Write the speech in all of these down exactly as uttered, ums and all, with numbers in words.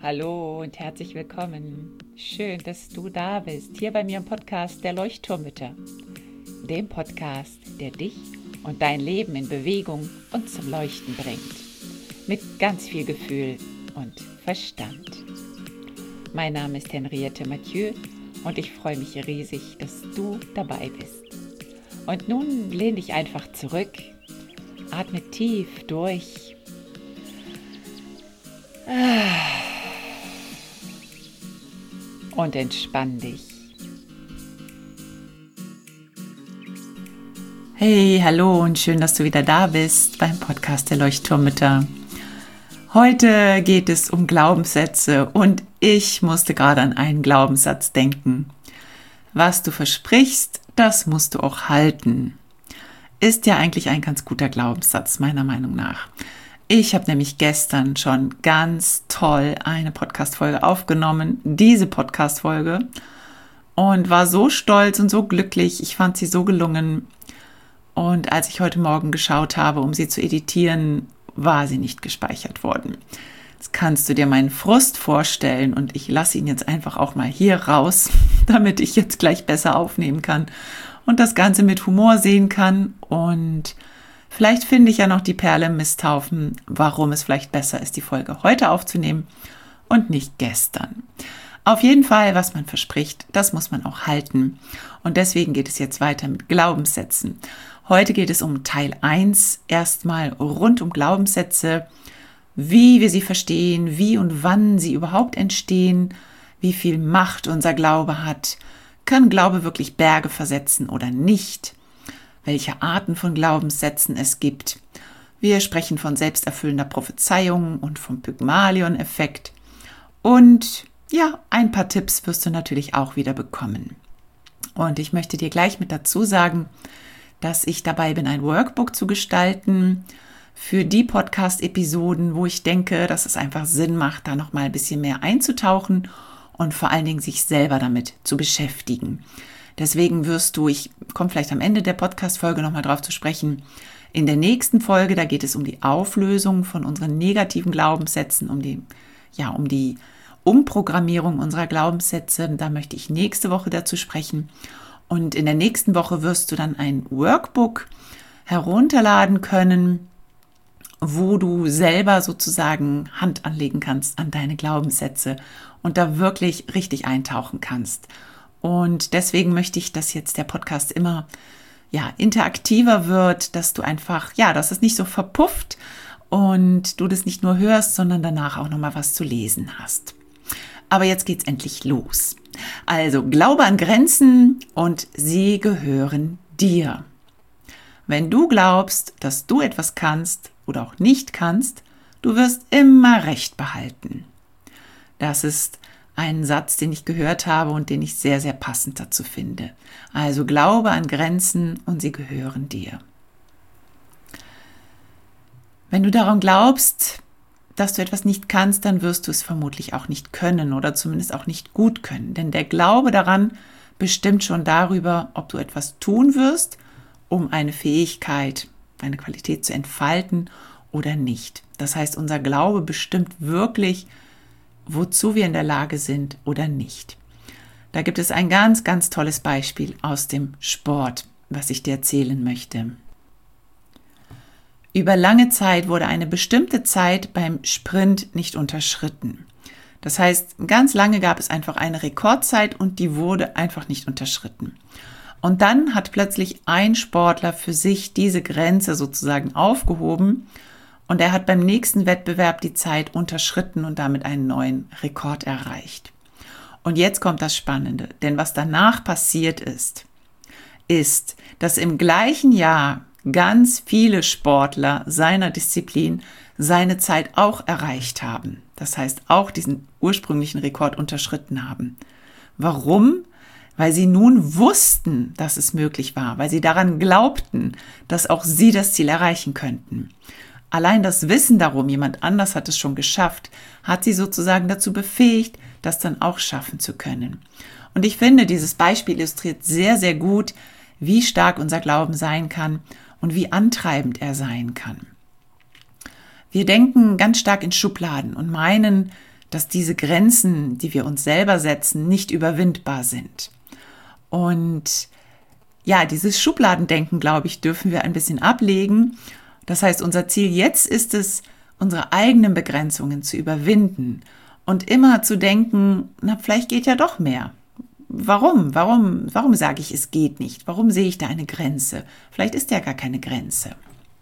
Hallo und herzlich willkommen. Schön, dass du da bist, hier bei mir im Podcast der Leuchtturmmütter. Dem Podcast, der dich und dein Leben in Bewegung und zum Leuchten bringt. Mit ganz viel Gefühl und Verstand. Mein Name ist Henriette Mathieu und ich freue mich riesig, dass du dabei bist. Und nun lehn dich einfach zurück, atme tief durch. Und entspann dich. Hey, hallo und schön, dass du wieder da bist beim Podcast der Leuchtturmmütter. Heute geht es um Glaubenssätze und ich musste gerade an einen Glaubenssatz denken. Was du versprichst, das musst du auch halten. Ist ja eigentlich ein ganz guter Glaubenssatz, meiner Meinung nach. Ich habe nämlich gestern schon ganz toll eine Podcast-Folge aufgenommen, diese Podcast-Folge, und war so stolz und so glücklich. Ich fand sie so gelungen. Und als ich heute Morgen geschaut habe, um sie zu editieren, war sie nicht gespeichert worden. Jetzt kannst du dir meinen Frust vorstellen und ich lasse ihn jetzt einfach auch mal hier raus, damit ich jetzt gleich besser aufnehmen kann und das Ganze mit Humor sehen kann. Und vielleicht finde ich ja noch die Perle im Misthaufen, warum es vielleicht besser ist, die Folge heute aufzunehmen und nicht gestern. Auf jeden Fall, was man verspricht, das muss man auch halten. Und deswegen geht es jetzt weiter mit Glaubenssätzen. Heute geht es um Teil eins, erstmal rund um Glaubenssätze, wie wir sie verstehen, wie und wann sie überhaupt entstehen, wie viel Macht unser Glaube hat, kann Glaube wirklich Berge versetzen oder nicht, welche Arten von Glaubenssätzen es gibt. Wir sprechen von selbsterfüllender Prophezeiung und vom Pygmalion-Effekt. Und ja, ein paar Tipps wirst du natürlich auch wieder bekommen. Und ich möchte dir gleich mit dazu sagen, dass ich dabei bin, ein Workbook zu gestalten für die Podcast-Episoden, wo ich denke, dass es einfach Sinn macht, da noch mal ein bisschen mehr einzutauchen und vor allen Dingen sich selber damit zu beschäftigen. Deswegen wirst du, ich komme vielleicht am Ende der Podcast-Folge nochmal drauf zu sprechen, in der nächsten Folge, da geht es um die Auflösung von unseren negativen Glaubenssätzen, um die, ja, um die Umprogrammierung unserer Glaubenssätze. Da möchte ich nächste Woche dazu sprechen. Und in der nächsten Woche wirst du dann ein Workbook herunterladen können, wo du selber sozusagen Hand anlegen kannst an deine Glaubenssätze und da wirklich richtig eintauchen kannst. Und deswegen möchte ich, dass jetzt der Podcast immer ja, interaktiver wird, dass du einfach, ja, dass es nicht so verpufft und du das nicht nur hörst, sondern danach auch nochmal was zu lesen hast. Aber jetzt geht's endlich los. Also, glaube an Grenzen und sie gehören dir. Wenn du glaubst, dass du etwas kannst oder auch nicht kannst, du wirst immer Recht behalten. Das ist ein Satz, den ich gehört habe und den ich sehr, sehr passend dazu finde. Also glaube an Grenzen und sie gehören dir. Wenn du daran glaubst, dass du etwas nicht kannst, dann wirst du es vermutlich auch nicht können oder zumindest auch nicht gut können. Denn der Glaube daran bestimmt schon darüber, ob du etwas tun wirst, um eine Fähigkeit, eine Qualität zu entfalten oder nicht. Das heißt, unser Glaube bestimmt wirklich, wozu wir in der Lage sind oder nicht. Da gibt es ein ganz, ganz tolles Beispiel aus dem Sport, was ich dir erzählen möchte. Über lange Zeit wurde eine bestimmte Zeit beim Sprint nicht unterschritten. Das heißt, ganz lange gab es einfach eine Rekordzeit und die wurde einfach nicht unterschritten. Und dann hat plötzlich ein Sportler für sich diese Grenze sozusagen aufgehoben und er hat beim nächsten Wettbewerb die Zeit unterschritten und damit einen neuen Rekord erreicht. Und jetzt kommt das Spannende, denn was danach passiert ist, ist, dass im gleichen Jahr ganz viele Sportler seiner Disziplin seine Zeit auch erreicht haben. Das heißt, auch diesen ursprünglichen Rekord unterschritten haben. Warum? Weil sie nun wussten, dass es möglich war, weil sie daran glaubten, dass auch sie das Ziel erreichen könnten. Allein das Wissen darum, jemand anders hat es schon geschafft, hat sie sozusagen dazu befähigt, das dann auch schaffen zu können. Und ich finde, dieses Beispiel illustriert sehr, sehr gut, wie stark unser Glauben sein kann und wie antreibend er sein kann. Wir denken ganz stark in Schubladen und meinen, dass diese Grenzen, die wir uns selber setzen, nicht überwindbar sind. Und ja, dieses Schubladendenken, glaube ich, dürfen wir ein bisschen ablegen. Das heißt, unser Ziel jetzt ist es, unsere eigenen Begrenzungen zu überwinden und immer zu denken, na, vielleicht geht ja doch mehr. Warum? Warum, warum sage ich, es geht nicht? Warum sehe ich da eine Grenze? Vielleicht ist ja gar keine Grenze.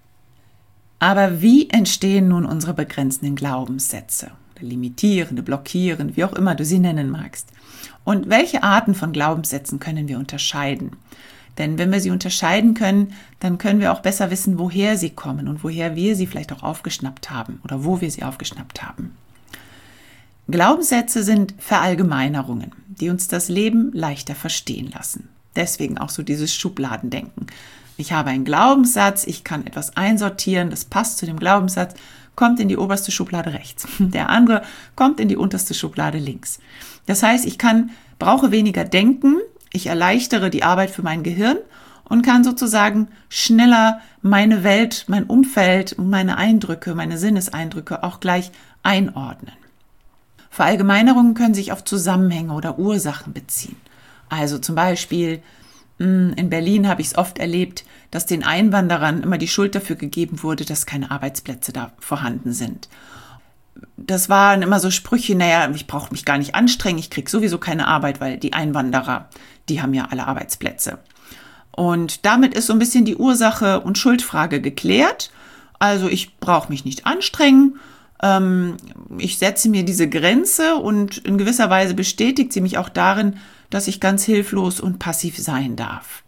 Aber wie entstehen nun unsere begrenzenden Glaubenssätze? Limitierende, blockierende, wie auch immer du sie nennen magst. Und welche Arten von Glaubenssätzen können wir unterscheiden? Denn wenn wir sie unterscheiden können, dann können wir auch besser wissen, woher sie kommen und woher wir sie vielleicht auch aufgeschnappt haben oder wo wir sie aufgeschnappt haben. Glaubenssätze sind Verallgemeinerungen, die uns das Leben leichter verstehen lassen. Deswegen auch so dieses Schubladendenken. Ich habe einen Glaubenssatz, ich kann etwas einsortieren, das passt zu dem Glaubenssatz, kommt in die oberste Schublade rechts. Der andere kommt in die unterste Schublade links. Das heißt, ich kann, brauche weniger denken, ich erleichtere die Arbeit für mein Gehirn und kann sozusagen schneller meine Welt, mein Umfeld und meine Eindrücke, meine Sinneseindrücke auch gleich einordnen. Verallgemeinerungen können sich auf Zusammenhänge oder Ursachen beziehen. Also zum Beispiel, in Berlin habe ich es oft erlebt, dass den Einwanderern immer die Schuld dafür gegeben wurde, dass keine Arbeitsplätze da vorhanden sind. Das waren immer so Sprüche, naja, ich brauche mich gar nicht anstrengen, ich kriege sowieso keine Arbeit, weil die Einwanderer, die haben ja alle Arbeitsplätze. Und damit ist so ein bisschen die Ursache und Schuldfrage geklärt. Also ich brauche mich nicht anstrengen, ähm, ich setze mir diese Grenze und in gewisser Weise bestätigt sie mich auch darin, dass ich ganz hilflos und passiv sein darf.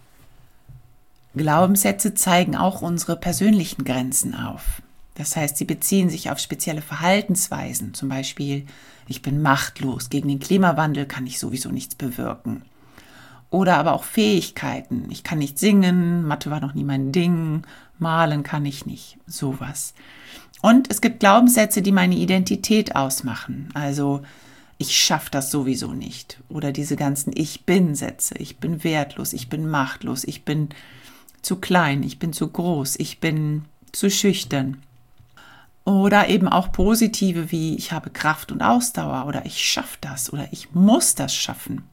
Glaubenssätze zeigen auch unsere persönlichen Grenzen auf. Das heißt, sie beziehen sich auf spezielle Verhaltensweisen. Zum Beispiel, ich bin machtlos, gegen den Klimawandel kann ich sowieso nichts bewirken. Oder aber auch Fähigkeiten. Ich kann nicht singen, Mathe war noch nie mein Ding, malen kann ich nicht, sowas. Und es gibt Glaubenssätze, die meine Identität ausmachen. Also, ich schaffe das sowieso nicht. Oder diese ganzen Ich-Bin-Sätze. Ich bin wertlos, ich bin machtlos, ich bin zu klein, ich bin zu groß, ich bin zu schüchtern. Oder eben auch positive wie ich habe Kraft und Ausdauer oder ich schaffe das oder ich muss das schaffen.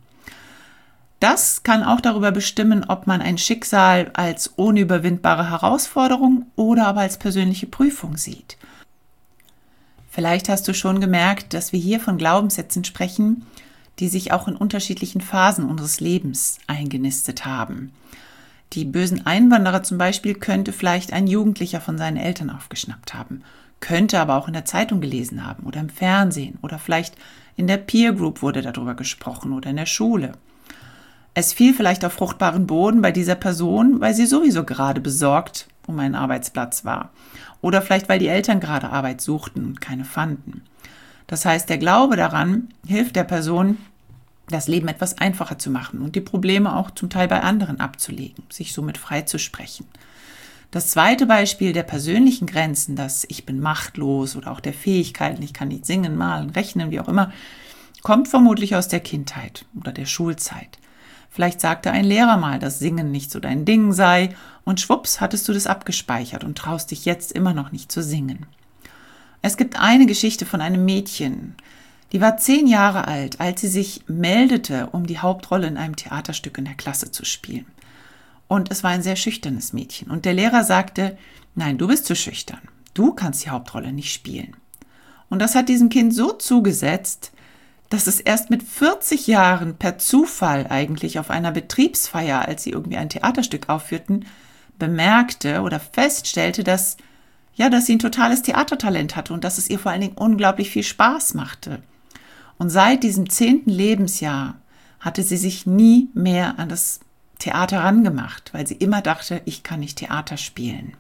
Das kann auch darüber bestimmen, ob man ein Schicksal als unüberwindbare Herausforderung oder aber als persönliche Prüfung sieht. Vielleicht hast du schon gemerkt, dass wir hier von Glaubenssätzen sprechen, die sich auch in unterschiedlichen Phasen unseres Lebens eingenistet haben. Die bösen Einwanderer zum Beispiel könnte vielleicht ein Jugendlicher von seinen Eltern aufgeschnappt haben, könnte aber auch in der Zeitung gelesen haben oder im Fernsehen oder vielleicht in der Peer Group wurde darüber gesprochen oder in der Schule. Es fiel vielleicht auf fruchtbaren Boden bei dieser Person, weil sie sowieso gerade besorgt um einen Arbeitsplatz war. Oder vielleicht, weil die Eltern gerade Arbeit suchten und keine fanden. Das heißt, der Glaube daran hilft der Person, das Leben etwas einfacher zu machen und die Probleme auch zum Teil bei anderen abzulegen, sich somit freizusprechen. Das zweite Beispiel der persönlichen Grenzen, das ich bin machtlos oder auch der Fähigkeiten, ich kann nicht singen, malen, rechnen, wie auch immer, kommt vermutlich aus der Kindheit oder der Schulzeit. Vielleicht sagte ein Lehrer mal, dass Singen nicht so dein Ding sei und schwupps hattest du das abgespeichert und traust dich jetzt immer noch nicht zu singen. Es gibt eine Geschichte von einem Mädchen, die war zehn Jahre alt, als sie sich meldete, um die Hauptrolle in einem Theaterstück in der Klasse zu spielen. Und es war ein sehr schüchternes Mädchen. Und der Lehrer sagte, nein, du bist zu schüchtern. Du kannst die Hauptrolle nicht spielen. Und das hat diesem Kind so zugesetzt, dass es erst mit vierzig Jahren per Zufall eigentlich auf einer Betriebsfeier, als sie irgendwie ein Theaterstück aufführten, bemerkte oder feststellte, dass, ja, dass sie ein totales Theatertalent hatte und dass es ihr vor allen Dingen unglaublich viel Spaß machte. Und seit diesem zehnten Lebensjahr hatte sie sich nie mehr an das Theater rangemacht, weil sie immer dachte, ich kann nicht Theater spielen.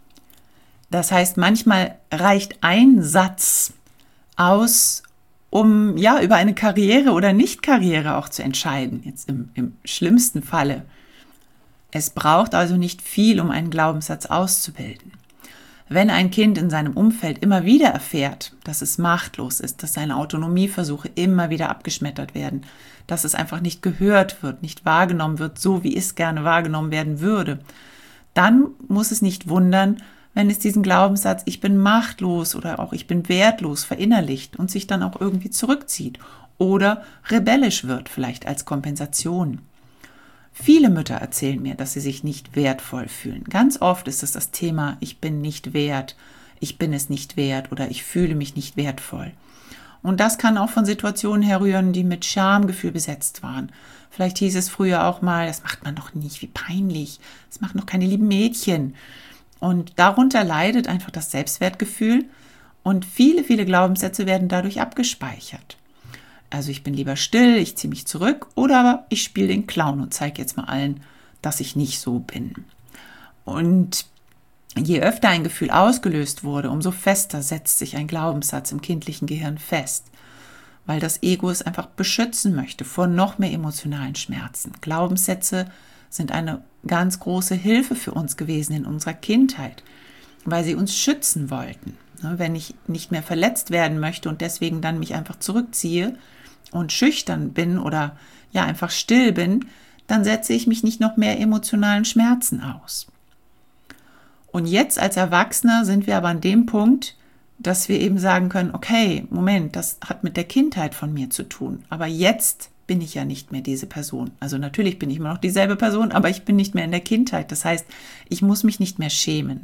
Das heißt, manchmal reicht ein Satz aus, um ja über eine Karriere oder Nicht-Karriere auch zu entscheiden, jetzt im, im schlimmsten Falle. Es braucht also nicht viel, um einen Glaubenssatz auszubilden. Wenn ein Kind in seinem Umfeld immer wieder erfährt, dass es machtlos ist, dass seine Autonomieversuche immer wieder abgeschmettert werden, dass es einfach nicht gehört wird, nicht wahrgenommen wird, so wie es gerne wahrgenommen werden würde, dann muss es nicht wundern, wenn es diesen Glaubenssatz, ich bin machtlos oder auch ich bin wertlos verinnerlicht und sich dann auch irgendwie zurückzieht oder rebellisch wird, vielleicht als Kompensation. Viele Mütter erzählen mir, dass sie sich nicht wertvoll fühlen. Ganz oft ist es das Thema, ich bin nicht wert, ich bin es nicht wert oder ich fühle mich nicht wertvoll. Und das kann auch von Situationen herrühren, die mit Schamgefühl besetzt waren. Vielleicht hieß es früher auch mal, das macht man doch nicht, wie peinlich, das machen doch keine lieben Mädchen. Und darunter leidet einfach das Selbstwertgefühl und viele, viele Glaubenssätze werden dadurch abgespeichert. Also ich bin lieber still, ich ziehe mich zurück oder aber ich spiele den Clown und zeige jetzt mal allen, dass ich nicht so bin. Und je öfter ein Gefühl ausgelöst wurde, umso fester setzt sich ein Glaubenssatz im kindlichen Gehirn fest, weil das Ego es einfach beschützen möchte vor noch mehr emotionalen Schmerzen. Glaubenssätze sind eine ganz große Hilfe für uns gewesen in unserer Kindheit, weil sie uns schützen wollten. Wenn ich nicht mehr verletzt werden möchte und deswegen dann mich einfach zurückziehe und schüchtern bin oder ja einfach still bin, dann setze ich mich nicht noch mehr emotionalen Schmerzen aus. Und jetzt als Erwachsener sind wir aber an dem Punkt, dass wir eben sagen können, okay, Moment, das hat mit der Kindheit von mir zu tun, aber jetzt bin ich ja nicht mehr diese Person. Also natürlich bin ich immer noch dieselbe Person, aber ich bin nicht mehr in der Kindheit. Das heißt, ich muss mich nicht mehr schämen.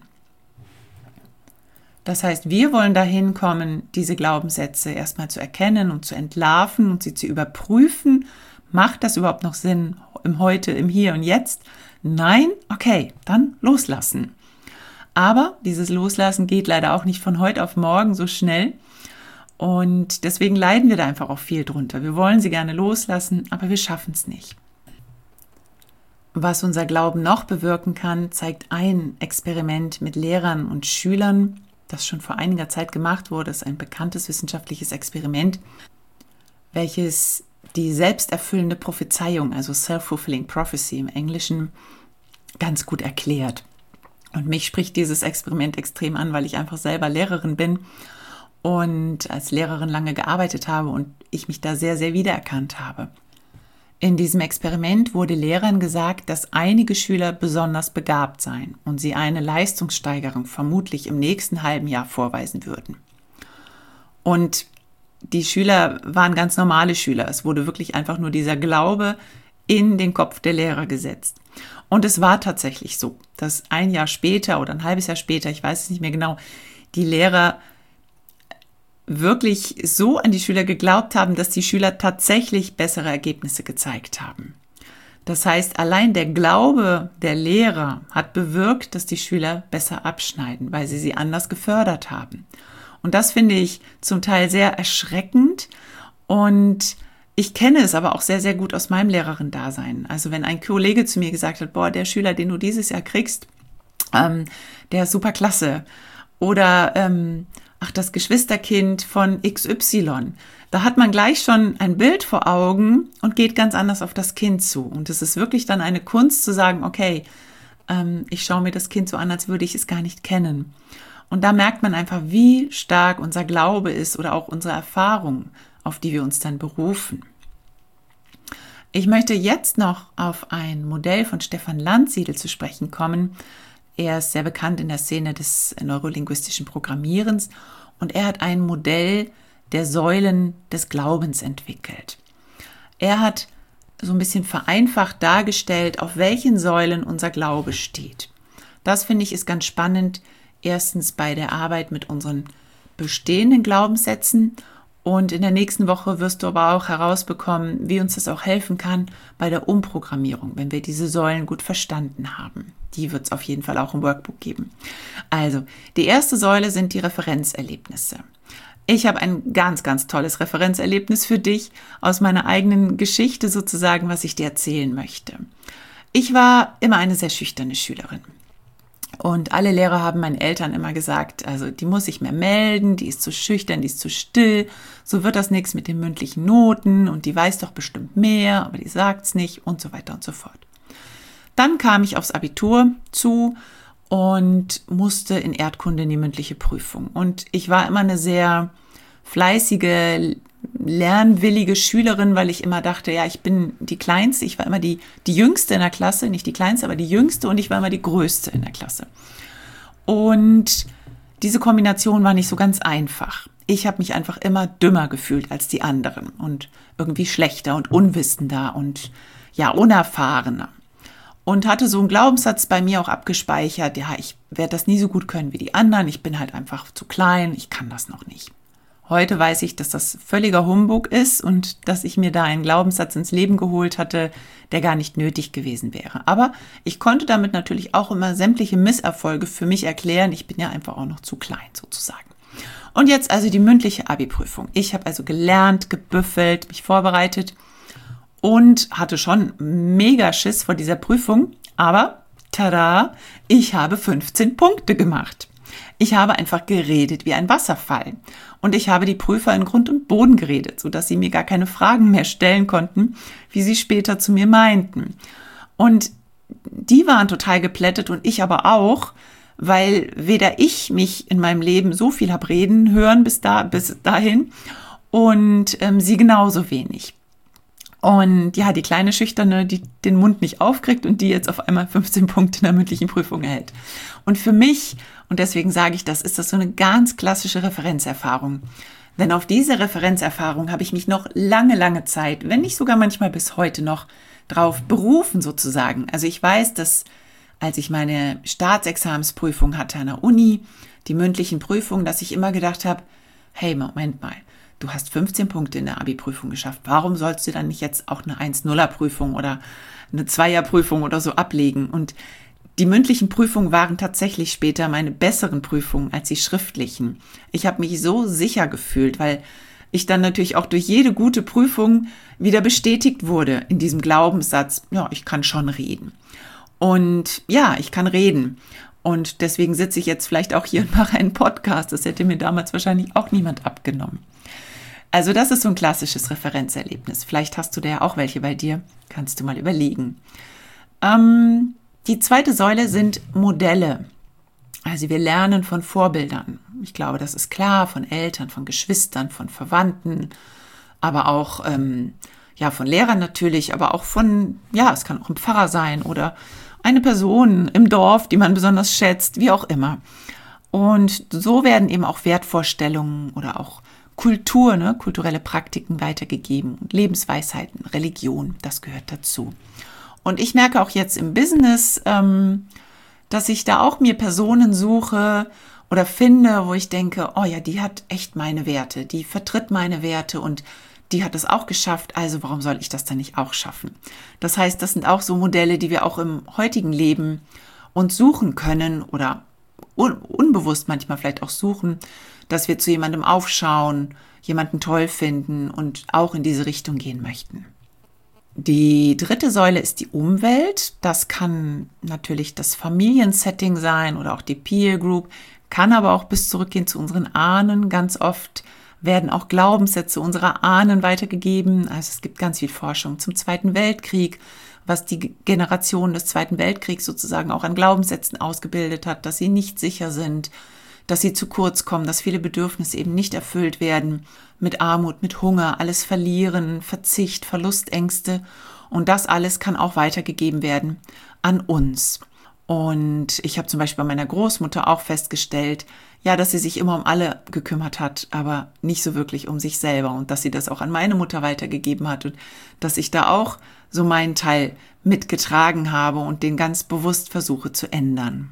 Das heißt, wir wollen dahin kommen, diese Glaubenssätze erstmal zu erkennen und zu entlarven und sie zu überprüfen. Macht das überhaupt noch Sinn im Heute, im Hier und Jetzt? Nein? Okay, dann loslassen. Aber dieses Loslassen geht leider auch nicht von heute auf morgen so schnell. Und deswegen leiden wir da einfach auch viel drunter. Wir wollen sie gerne loslassen, aber wir schaffen es nicht. Was unser Glauben noch bewirken kann, zeigt ein Experiment mit Lehrern und Schülern, das schon vor einiger Zeit gemacht wurde. Das ist ein bekanntes wissenschaftliches Experiment, welches die selbsterfüllende Prophezeiung, also Self-Fulfilling Prophecy im Englischen, ganz gut erklärt. Und mich spricht dieses Experiment extrem an, weil ich einfach selber Lehrerin bin und als Lehrerin lange gearbeitet habe und ich mich da sehr, sehr wiedererkannt habe. In diesem Experiment wurde Lehrern gesagt, dass einige Schüler besonders begabt seien und sie eine Leistungssteigerung vermutlich im nächsten halben Jahr vorweisen würden. Und die Schüler waren ganz normale Schüler. Es wurde wirklich einfach nur dieser Glaube in den Kopf der Lehrer gesetzt. Und es war tatsächlich so, dass ein Jahr später oder ein halbes Jahr später, ich weiß es nicht mehr genau, die Lehrer wirklich so an die Schüler geglaubt haben, dass die Schüler tatsächlich bessere Ergebnisse gezeigt haben. Das heißt, allein der Glaube der Lehrer hat bewirkt, dass die Schüler besser abschneiden, weil sie sie anders gefördert haben. Und das finde ich zum Teil sehr erschreckend und ich kenne es aber auch sehr, sehr gut aus meinem Lehrerin-Dasein. Also wenn ein Kollege zu mir gesagt hat, boah, der Schüler, den du dieses Jahr kriegst, ähm, der ist super klasse. Oder, ähm, ach, das Geschwisterkind von X Y. Da hat man gleich schon ein Bild vor Augen und geht ganz anders auf das Kind zu. Und es ist wirklich dann eine Kunst zu sagen, okay, ähm, ich schaue mir das Kind so an, als würde ich es gar nicht kennen. Und da merkt man einfach, wie stark unser Glaube ist oder auch unsere Erfahrung, auf die wir uns dann berufen. Ich möchte jetzt noch auf ein Modell von Stefan Landsiedel zu sprechen kommen. Er ist sehr bekannt in der Szene des neurolinguistischen Programmierens und er hat ein Modell der Säulen des Glaubens entwickelt. Er hat so ein bisschen vereinfacht dargestellt, auf welchen Säulen unser Glaube steht. Das finde ich ist ganz spannend, erstens bei der Arbeit mit unseren bestehenden Glaubenssätzen. Und in der nächsten Woche wirst du aber auch herausbekommen, wie uns das auch helfen kann bei der Umprogrammierung, wenn wir diese Säulen gut verstanden haben. Die wird es auf jeden Fall auch im Workbook geben. Also, die erste Säule sind die Referenzerlebnisse. Ich habe ein ganz, ganz tolles Referenzerlebnis für dich aus meiner eigenen Geschichte sozusagen, was ich dir erzählen möchte. Ich war immer eine sehr schüchterne Schülerin. Und alle Lehrer haben meinen Eltern immer gesagt, also die muss sich mehr melden, die ist zu schüchtern, die ist zu still, so wird das nichts mit den mündlichen Noten und die weiß doch bestimmt mehr, aber die sagt's nicht und so weiter und so fort. Dann kam ich aufs Abitur zu und musste in Erdkunde in die mündliche Prüfung. Und ich war immer eine sehr fleißige, lernwillige Schülerin, weil ich immer dachte, ja, ich bin die Kleinste, ich war immer die, die Jüngste in der Klasse, nicht die Kleinste, aber die Jüngste und ich war immer die Größte in der Klasse. Und diese Kombination war nicht so ganz einfach. Ich habe mich einfach immer dümmer gefühlt als die anderen und irgendwie schlechter und unwissender und ja, unerfahrener. Und hatte so einen Glaubenssatz bei mir auch abgespeichert, ja, ich werde das nie so gut können wie die anderen, ich bin halt einfach zu klein, ich kann das noch nicht. Heute weiß ich, dass das völliger Humbug ist und dass ich mir da einen Glaubenssatz ins Leben geholt hatte, der gar nicht nötig gewesen wäre. Aber ich konnte damit natürlich auch immer sämtliche Misserfolge für mich erklären. Ich bin ja einfach auch noch zu klein sozusagen. Und jetzt also die mündliche Abi-Prüfung. Ich habe also gelernt, gebüffelt, mich vorbereitet und hatte schon mega Schiss vor dieser Prüfung. Aber, tada, ich habe fünfzehn Punkte gemacht. Ich habe einfach geredet wie ein Wasserfall. Und ich habe die Prüfer in Grund und Boden geredet, sodass sie mir gar keine Fragen mehr stellen konnten, wie sie später zu mir meinten. Und die waren total geplättet und ich aber auch, weil weder ich mich in meinem Leben so viel habe reden hören bis, da, bis dahin und ähm, sie genauso wenig. Und ja, die kleine Schüchterne, die den Mund nicht aufkriegt und die jetzt auf einmal fünfzehn Punkte in der mündlichen Prüfung erhält. Und für mich, und deswegen sage ich das, ist das so eine ganz klassische Referenzerfahrung. Denn auf diese Referenzerfahrung habe ich mich noch lange, lange Zeit, wenn nicht sogar manchmal bis heute noch, drauf berufen sozusagen. Also ich weiß, dass als ich meine Staatsexamensprüfung hatte an der Uni, die mündlichen Prüfungen, dass ich immer gedacht habe, hey, Moment mal, du hast fünfzehn Punkte in der Abi-Prüfung geschafft. Warum sollst du dann nicht jetzt auch eine eins null Prüfung oder eine Zweier-Prüfung oder so ablegen? Und die mündlichen Prüfungen waren tatsächlich später meine besseren Prüfungen als die schriftlichen. Ich habe mich so sicher gefühlt, weil ich dann natürlich auch durch jede gute Prüfung wieder bestätigt wurde in diesem Glaubenssatz, ja, ich kann schon reden. Und ja, ich kann reden. Und deswegen sitze ich jetzt vielleicht auch hier und mache einen Podcast. Das hätte mir damals wahrscheinlich auch niemand abgenommen. Also das ist so ein klassisches Referenzerlebnis. Vielleicht hast du da ja auch welche bei dir. Kannst du mal überlegen. Ähm, die zweite Säule sind Modelle. Also wir lernen von Vorbildern. Ich glaube, das ist klar, von Eltern, von Geschwistern, von Verwandten, aber auch ähm, ja von Lehrern natürlich, aber auch von, ja, es kann auch ein Pfarrer sein oder eine Person im Dorf, die man besonders schätzt, wie auch immer. Und so werden eben auch Wertvorstellungen oder auch Kultur, ne, kulturelle Praktiken weitergegeben und Lebensweisheiten, Religion, das gehört dazu. Und ich merke auch jetzt im Business, ähm, dass ich da auch mir Personen suche oder finde, wo ich denke, oh ja, die hat echt meine Werte, die vertritt meine Werte und die hat es auch geschafft, also warum soll ich das dann nicht auch schaffen? Das heißt, das sind auch so Modelle, die wir auch im heutigen Leben uns suchen können oder un- unbewusst manchmal vielleicht auch suchen, dass wir zu jemandem aufschauen, jemanden toll finden und auch in diese Richtung gehen möchten. Die dritte Säule ist die Umwelt. Das kann natürlich das Familiensetting sein oder auch die Peer Group, kann aber auch bis zurückgehen zu unseren Ahnen. Ganz oft werden auch Glaubenssätze unserer Ahnen weitergegeben. Also es gibt ganz viel Forschung zum Zweiten Weltkrieg, was die Generation des Zweiten Weltkriegs sozusagen auch an Glaubenssätzen ausgebildet hat, dass sie nicht sicher sind, dass sie zu kurz kommen, dass viele Bedürfnisse eben nicht erfüllt werden, mit Armut, mit Hunger, alles verlieren, Verzicht, Verlustängste. Und das alles kann auch weitergegeben werden an uns. Und ich habe zum Beispiel bei meiner Großmutter auch festgestellt, ja, dass sie sich immer um alle gekümmert hat, aber nicht so wirklich um sich selber und dass sie das auch an meine Mutter weitergegeben hat und dass ich da auch so meinen Teil mitgetragen habe und den ganz bewusst versuche zu ändern.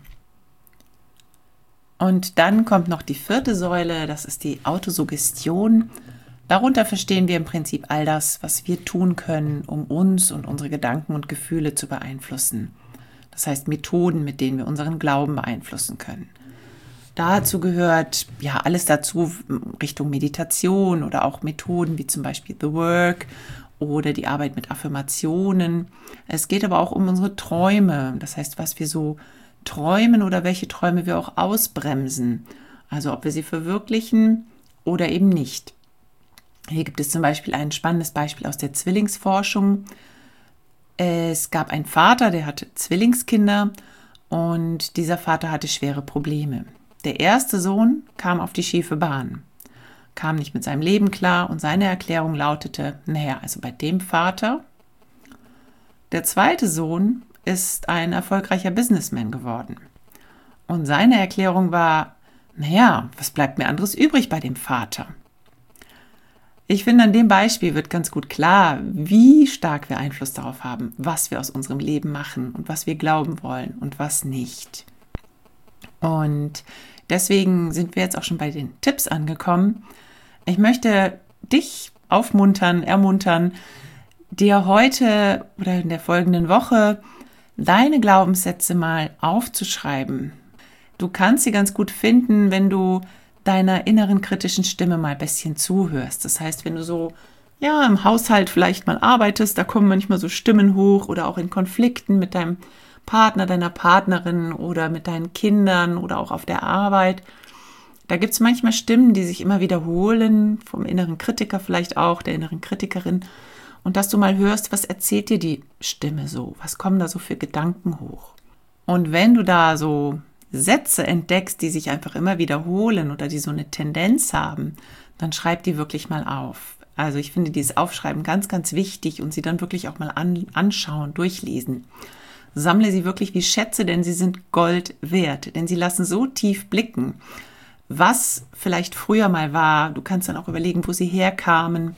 Und dann kommt noch die vierte Säule, das ist die Autosuggestion. Darunter verstehen wir im Prinzip all das, was wir tun können, um uns und unsere Gedanken und Gefühle zu beeinflussen. Das heißt Methoden, mit denen wir unseren Glauben beeinflussen können. Dazu gehört ja alles dazu Richtung Meditation oder auch Methoden wie zum Beispiel The Work oder die Arbeit mit Affirmationen. Es geht aber auch um unsere Träume, das heißt, was wir so träumen oder welche Träume wir auch ausbremsen. Also ob wir sie verwirklichen oder eben nicht. Hier gibt es zum Beispiel ein spannendes Beispiel aus der Zwillingsforschung. Es gab einen Vater, der hatte Zwillingskinder und dieser Vater hatte schwere Probleme. Der erste Sohn kam auf die schiefe Bahn, kam nicht mit seinem Leben klar und seine Erklärung lautete, naja, also bei dem Vater. Der zweite Sohn ist ein erfolgreicher Businessman geworden. Und seine Erklärung war, naja, was bleibt mir anderes übrig bei dem Vater? Ich finde, an dem Beispiel wird ganz gut klar, wie stark wir Einfluss darauf haben, was wir aus unserem Leben machen und was wir glauben wollen und was nicht. Und deswegen sind wir jetzt auch schon bei den Tipps angekommen. Ich möchte dich aufmuntern, ermuntern, dir heute oder in der folgenden Woche deine Glaubenssätze mal aufzuschreiben. Du kannst sie ganz gut finden, wenn du deiner inneren kritischen Stimme mal ein bisschen zuhörst. Das heißt, wenn du so ja im Haushalt vielleicht mal arbeitest, da kommen manchmal so Stimmen hoch oder auch in Konflikten mit deinem Partner, deiner Partnerin oder mit deinen Kindern oder auch auf der Arbeit. Da gibt es manchmal Stimmen, die sich immer wiederholen, vom inneren Kritiker vielleicht auch, der inneren Kritikerin. Und dass du mal hörst, was erzählt dir die Stimme so? Was kommen da so für Gedanken hoch? Und wenn du da so Sätze entdeckst, die sich einfach immer wiederholen oder die so eine Tendenz haben, dann schreib die wirklich mal auf. Also ich finde dieses Aufschreiben ganz, ganz wichtig und sie dann wirklich auch mal an, anschauen, durchlesen. Sammle sie wirklich wie Schätze, denn sie sind Gold wert, denn sie lassen so tief blicken, was vielleicht früher mal war. Du kannst dann auch überlegen, wo sie herkamen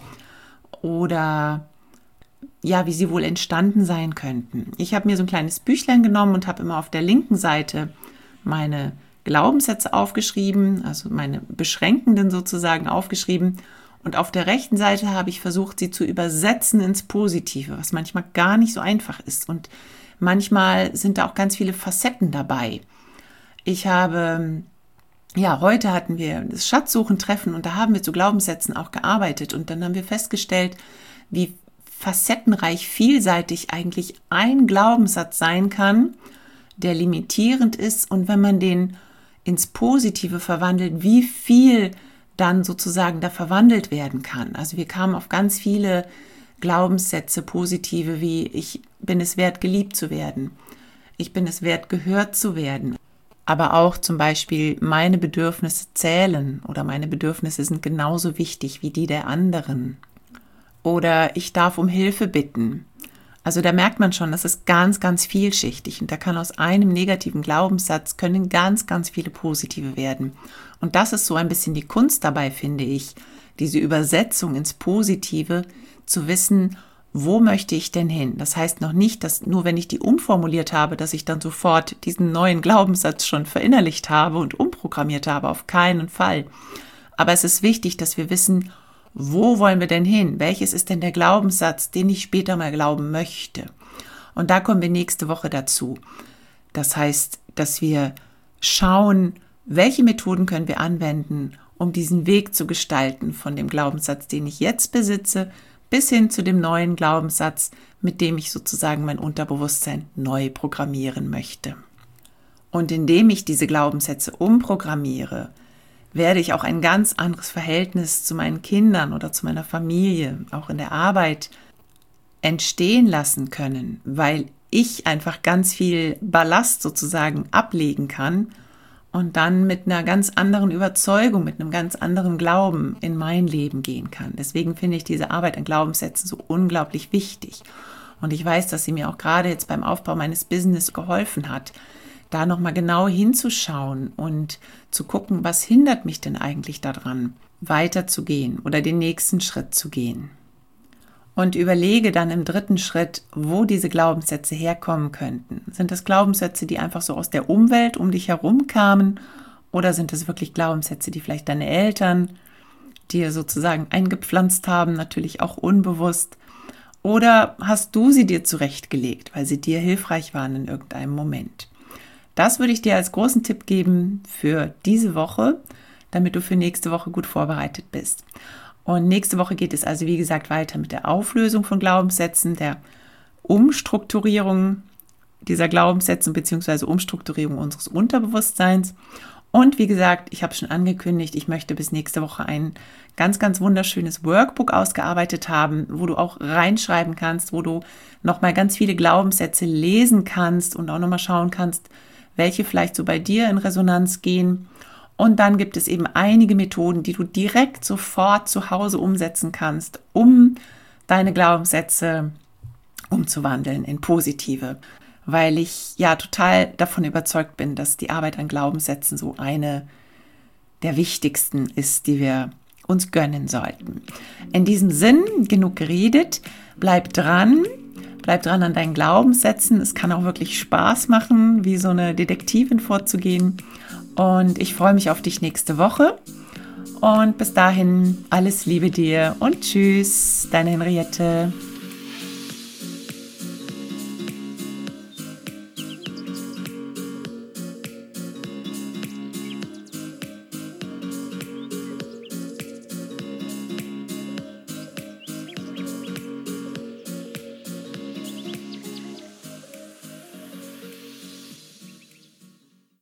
oder ja, wie sie wohl entstanden sein könnten. Ich habe mir so ein kleines Büchlein genommen und habe immer auf der linken Seite meine Glaubenssätze aufgeschrieben, also meine beschränkenden sozusagen aufgeschrieben. Und auf der rechten Seite habe ich versucht, sie zu übersetzen ins Positive, was manchmal gar nicht so einfach ist. Und manchmal sind da auch ganz viele Facetten dabei. Ich habe, ja, heute hatten wir das Schatzsuchen-Treffen und da haben wir zu Glaubenssätzen auch gearbeitet. Und dann haben wir festgestellt, wie facettenreich, vielseitig eigentlich ein Glaubenssatz sein kann, der limitierend ist, und wenn man den ins Positive verwandelt, wie viel dann sozusagen da verwandelt werden kann. Also wir kamen auf ganz viele Glaubenssätze, positive, wie ich bin es wert, geliebt zu werden, ich bin es wert, gehört zu werden, aber auch zum Beispiel meine Bedürfnisse zählen oder meine Bedürfnisse sind genauso wichtig wie die der anderen oder ich darf um Hilfe bitten. Also da merkt man schon, das ist ganz, ganz vielschichtig und da kann aus einem negativen Glaubenssatz können ganz, ganz viele positive werden. Und das ist so ein bisschen die Kunst dabei, finde ich, diese Übersetzung ins Positive, zu wissen, wo möchte ich denn hin? Das heißt noch nicht, dass nur wenn ich die umformuliert habe, dass ich dann sofort diesen neuen Glaubenssatz schon verinnerlicht habe und umprogrammiert habe, auf keinen Fall. Aber es ist wichtig, dass wir wissen, wo wollen wir denn hin? Welches ist denn der Glaubenssatz, den ich später mal glauben möchte? Und da kommen wir nächste Woche dazu. Das heißt, dass wir schauen, welche Methoden können wir anwenden, um diesen Weg zu gestalten von dem Glaubenssatz, den ich jetzt besitze, bis hin zu dem neuen Glaubenssatz, mit dem ich sozusagen mein Unterbewusstsein neu programmieren möchte. Und indem ich diese Glaubenssätze umprogrammiere, werde ich auch ein ganz anderes Verhältnis zu meinen Kindern oder zu meiner Familie, auch in der Arbeit, entstehen lassen können, weil ich einfach ganz viel Ballast sozusagen ablegen kann und dann mit einer ganz anderen Überzeugung, mit einem ganz anderen Glauben in mein Leben gehen kann. Deswegen finde ich diese Arbeit an Glaubenssätzen so unglaublich wichtig. Und ich weiß, dass sie mir auch gerade jetzt beim Aufbau meines Business geholfen hat, da nochmal genau hinzuschauen und zu gucken, was hindert mich denn eigentlich daran, weiterzugehen oder den nächsten Schritt zu gehen. Und überlege dann im dritten Schritt, wo diese Glaubenssätze herkommen könnten. Sind das Glaubenssätze, die einfach so aus der Umwelt um dich herum kamen? Oder sind es wirklich Glaubenssätze, die vielleicht deine Eltern dir sozusagen eingepflanzt haben, natürlich auch unbewusst? Oder hast du sie dir zurechtgelegt, weil sie dir hilfreich waren in irgendeinem Moment? Das würde ich dir als großen Tipp geben für diese Woche, damit du für nächste Woche gut vorbereitet bist. Und nächste Woche geht es also, wie gesagt, weiter mit der Auflösung von Glaubenssätzen, der Umstrukturierung dieser Glaubenssätze bzw. Umstrukturierung unseres Unterbewusstseins. Und wie gesagt, ich habe schon angekündigt, ich möchte bis nächste Woche ein ganz, ganz wunderschönes Workbook ausgearbeitet haben, wo du auch reinschreiben kannst, wo du nochmal ganz viele Glaubenssätze lesen kannst und auch nochmal schauen kannst, welche vielleicht so bei dir in Resonanz gehen. Und dann gibt es eben einige Methoden, die du direkt sofort zu Hause umsetzen kannst, um deine Glaubenssätze umzuwandeln in positive. weil ich ja total davon überzeugt bin, dass die Arbeit an Glaubenssätzen so eine der wichtigsten ist, die wir uns gönnen sollten. In diesem Sinn, genug geredet, bleib dran, bleib dran an deinen Glaubenssätzen. Es kann auch wirklich Spaß machen, wie so eine Detektivin vorzugehen. Und ich freue mich auf dich nächste Woche. Und bis dahin alles Liebe dir und tschüss, deine Henriette.